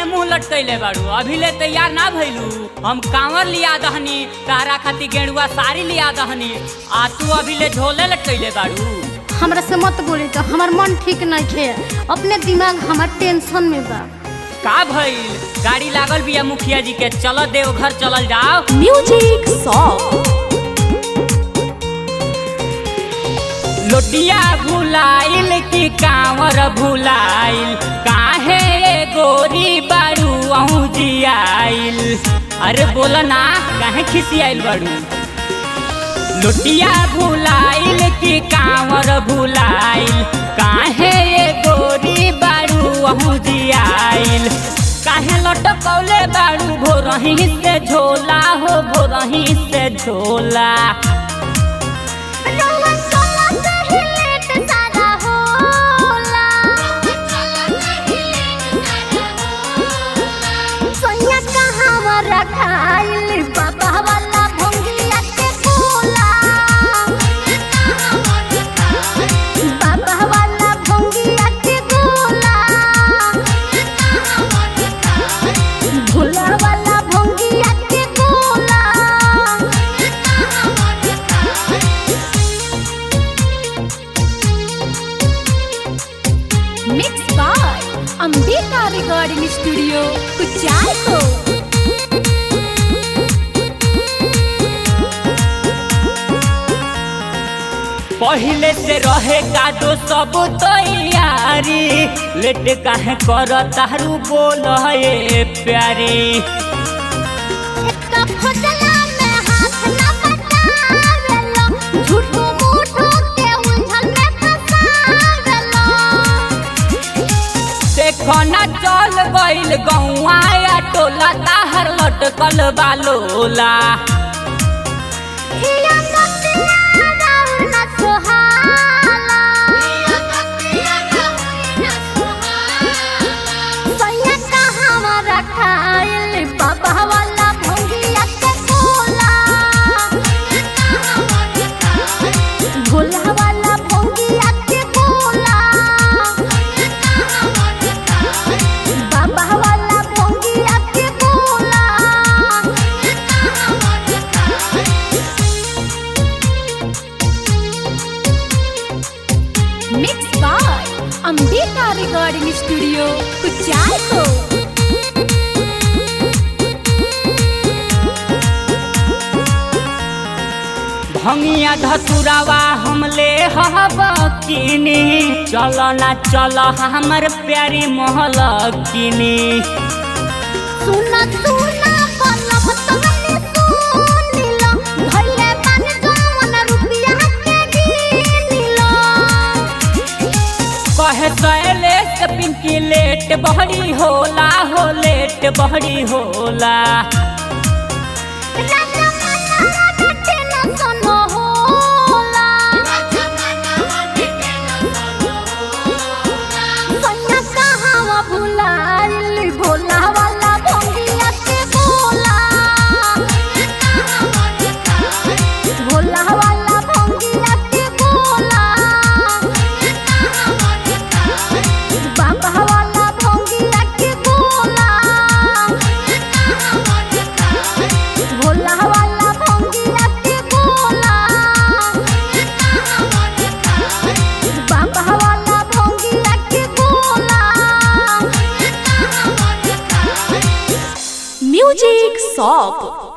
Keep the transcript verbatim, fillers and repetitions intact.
मुंह लटकैले बाड़ू, अभी ले तैयार ना भइलू। हम कांवर लिया दहनी, तारा खाती गेरुआ साड़ी लिया दहनी, आ तू अभी ले झोले लटकैले बाड़ू। हमरा से मत बोली तो हमार मन ठीक नहीं है, अपने दिमाग हमार टेंशन में बा। का भइल? गाड़ी लागल बिया मुखिया जी के, चलो देव घर चलल जाओ। Music song. लोटिया भुलाइल की कांवर भुलाइल, काहे गोरी बाड़ू अहू जियाइल। अरे बोला ना, काहे खिसियाइल बाड़ू? लोटिया भुलाइल की कांवर भुलाइल, काहे गोरी बाड़ू अहू जियाइल। काहे लटकौले बाड़ू भोरही से झोला हो, भोरही से झोला। Mix by Ambika recording studio Kuchaikote. पहले से रहे का दो सब तैयारी, लेट काहे कर तारू बोल ये प्यारी। देखना चल गइल गौआ या टोला, ताहर लटकल बालोला। Mix by Ambika recording studio Kuchaikote. भंगिया धतुरावा हमले हबकिनी, चल ना चल हमर प्यारी महल किनी। सुना सुना पलब तमने सुनिलो, भइले मन जवन रुपया के गिनिलो। कहे सैले से पिंकी लेट बहरी होला हो, लेट बहरी होला। Music song.